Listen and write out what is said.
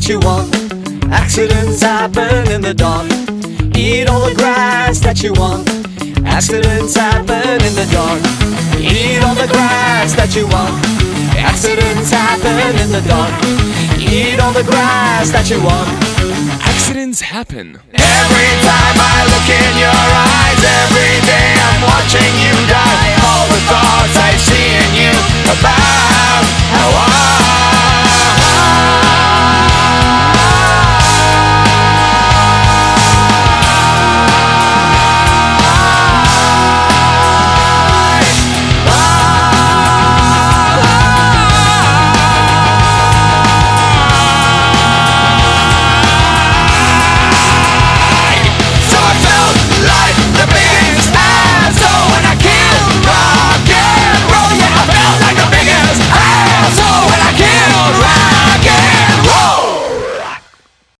that you want. Accidents happen in the dark. Eat all the grass that you want. Accidents happen in the dark. Eat all the grass that you want. Accidents happen in the dark. Eat all the grass that you want. Accidents happen. Every time I look in your eyes, every day I'm watching you die. All the thoughts I see in you about how I